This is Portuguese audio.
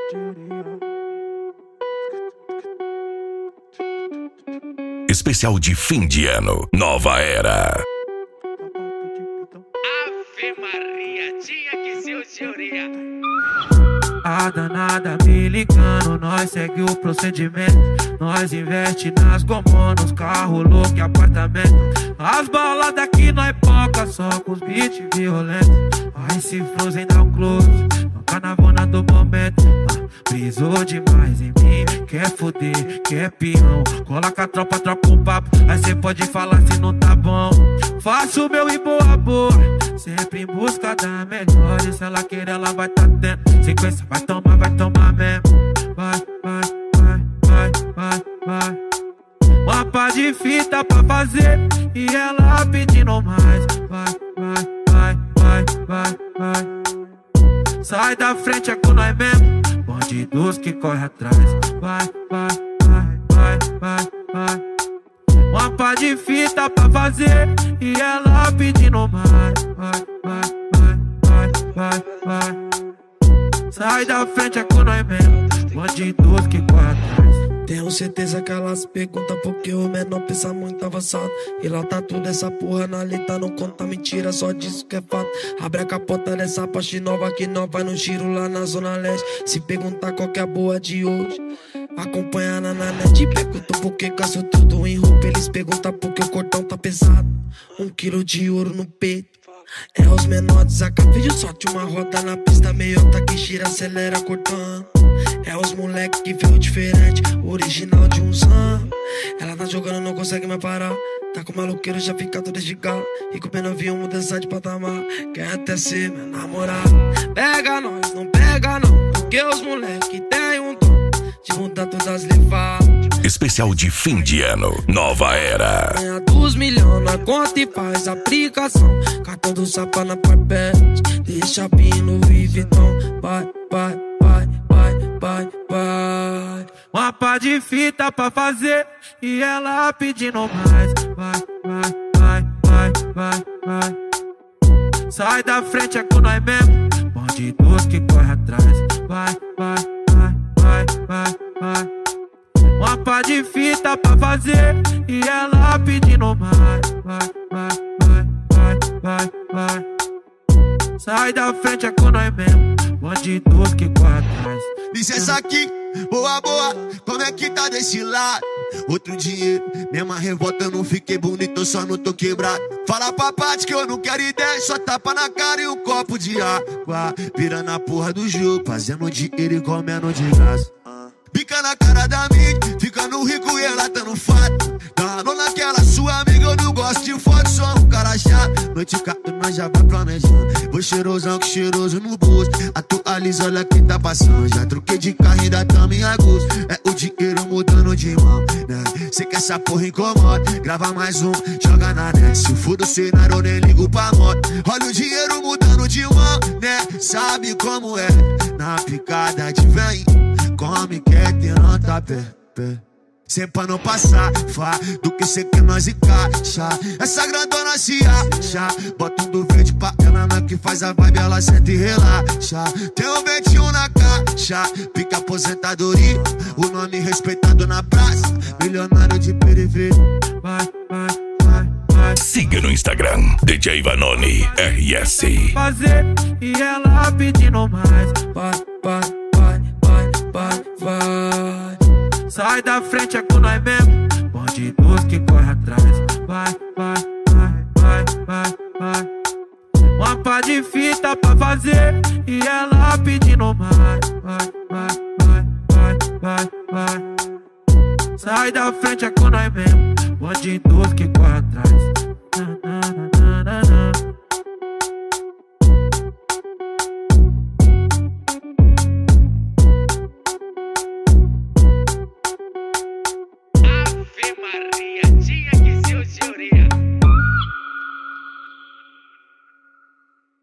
Especial de fim de ano, Nova Era. Ave Maria, tinha que ser o senhoria. A danada me ligando, nós segue o procedimento. Nós investe nas gomonas, carro louco e apartamento. As baladas aqui nós poca, só com os beats violentos. Aí se Frozen dá um close, no carnavona do momento. Brisou demais em mim, quer foder, quer peão. Coloca a tropa, troca um papo, aí cê pode falar se não tá bom. Faço o meu e boa boa, sempre em busca da melhor. E se ela querer, ela vai tá tendo. Sequência, vai tomar mesmo. Vai, vai, vai, vai, vai, vai. Uma pá de fita pra fazer e ela pedindo mais. Vai, vai, vai, vai, vai, vai. Sai da frente, é com nós mesmo. Bandidos que corre atrás. Vai, vai, vai, vai, vai, vai. Uma pá de fita pra fazer e ela pedindo mais. Vai, vai, vai, vai, vai, vai. Sai da frente, é com nós mesmo. Bandidos que corre atrás. Tenho certeza que elas perguntam porque o menor pensa muito avançado. E lá tá tudo essa porra na letra, não conta mentira, só disso que é fato. Abre a capota dessa parte nova que nós vai no giro lá na zona leste. Se perguntar qual que é a boa de hoje, acompanha na net. Pergunto porque gasto tudo em roupa, eles perguntam porque o cordão tá pesado. 1 quilo de ouro no peito. É os menores, a vídeo sorte uma roda na pista, meiota que gira, acelera cortando. É os moleque que veio diferente, original de uns anos. Ela tá jogando, não consegue mais parar. Tá com maloqueiro, já fica todo de galo. E com pena avião, mudança de patamar. Quer até ser meu namorado. Pega nós, não pega não, porque os moleque tem um dom de mudar todas as levadas. Especial de fim de ano, Nova Era. Ganha 2 milhões na conta e faz aplicação. Cartão do Sapa na Parpete, deixa pino Louis Vuitton. Vai, vai, vai, vai, vai, vai. Uma pá de fita pra fazer e ela pedindo mais. Vai, vai, vai, vai, vai, vai. Sai da frente, é com nós mesmo. Bandidos que corre atrás. Vai, vai, vai, vai, vai, vai. Uma pá de fita pra fazer e ela pedindo mais. Vai, vai, vai, vai, vai, vai. Sai da frente, é com nós mesmo. Bandidos que corre atrás. Licença aqui, boa, boa, como é que tá desse lado? Outro dinheiro, mesma revolta, eu não fiquei bonito, eu só não tô quebrado. Fala pra parte que eu não quero ideia, só tapa na cara e um copo de água. Vira na porra do jogo, fazendo dinheiro e comendo de graça. Bica na cara da mídia, ficando rico e ela tá no fato. Dando naquela sua amiga, eu não gosto de foto, sou um cara chato. Noite caindo, nós já vai planejando. Vou cheirosão que cheiroso no bolso. Atualiza, olha quem tá passando. Já troquei de carro, ainda tamo em agosto. É o dinheiro mudando de mão, né? Cê que essa porra incomoda, grava mais um, joga na net. Se for do cenário, eu nem ligo pra moto. Olha o dinheiro mudando de mão, né? Sabe como é, na picada de vem. Come, quer ter nota pé. Sempre pra não passar, fá, do que cê quer nós encaixa. Essa grandona se acha, bota um do verde pra ela, na que faz a vibe, ela senta e relaxa. Tem um 21 na caixa, pica aposentadoria, o nome respeitado na praça, milionário de periferia. Vai, vai, vai, vai. Siga no Instagram, DJ Vanoni RS. Fazer e ela pedindo mais. Vai, vai, vai, vai, vai, vai. Sai da frente, é com nós mesmo. Bandidos que corre atrás. Vai, vai, vai, vai, vai, vai. Uma pá de fita pra fazer e ela pedindo mais. Vai, vai, vai, vai, vai, vai. Sai da frente, é com nós mesmo. Bandidos que corre atrás.